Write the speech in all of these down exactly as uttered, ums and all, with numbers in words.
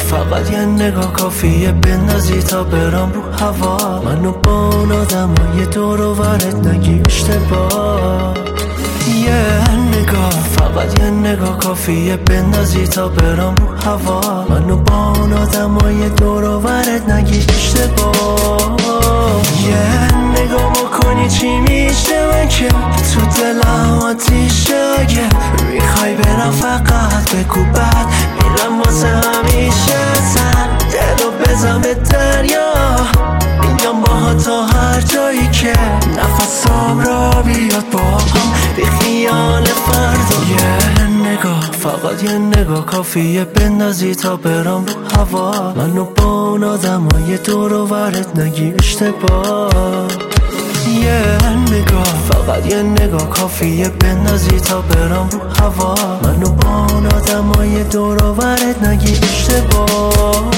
فقط یه نگاه کافیه بندازی تا برام رو هوا. منو با اون آدمای دور و برت نگی اشتباه. یه نگاه فقط یه نگاه کافیه بندازی تا برام رو هوا. منو با اون آدمای دور و برت نگی اشتباه. یه نگاه بکنی چی میشه من که تو دلم آتیشه. اگه میخوای برم فقط بگو بعد میرم واسه همیشه. سر دلو بزن به دریا میام باها تا هر جایی که نفسم را بیاد با هم بی خیال فردا. یه نگاه فقط یه نگاه کافیه بندازی تا برام رو هوا. منو با اون آدمای دور و برت نگی اشتباه. یه نگاه فقط یه نگاه کافیه بندازی تا برام رو هوا. منو با اون آدمای دور و برت نگی اشتباه.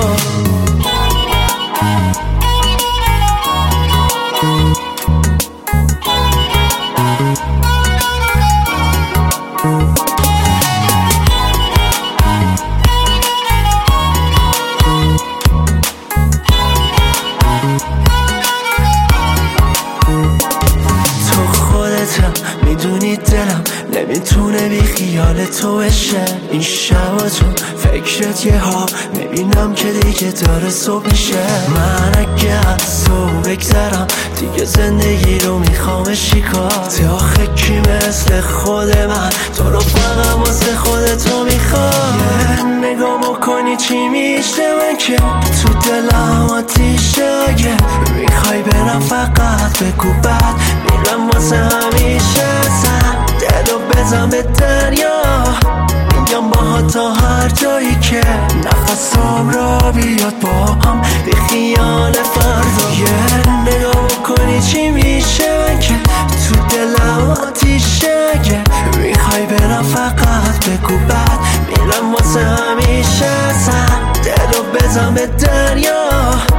میدونی دلم نمیتونه بی خیال تو بشه. این شبا تو فکرت یه ها میبینم که دیگه داره صبح میشه. من اگه از تو بگذرم دیگه زندگی رو میخوام شیکار. آخه کی مثل خود من تو رو فقط واسه خودتو میخوام. یه نگاه بکنی چی میشه من که تو دلم آتیشه. اگه میخوای برم فقط بگو بعد میرم واسه همیشه. سر دلو بزن به دریا میام باها تا هر جایی که نفسم را بیاد با هم بی خیال فردا. یه نگاه کنی چی میشه من که تو دلم آتیشه. اگه میخوای برم فقط بگو بعد میرم واسه همیشه. سر دلو بزن به دریا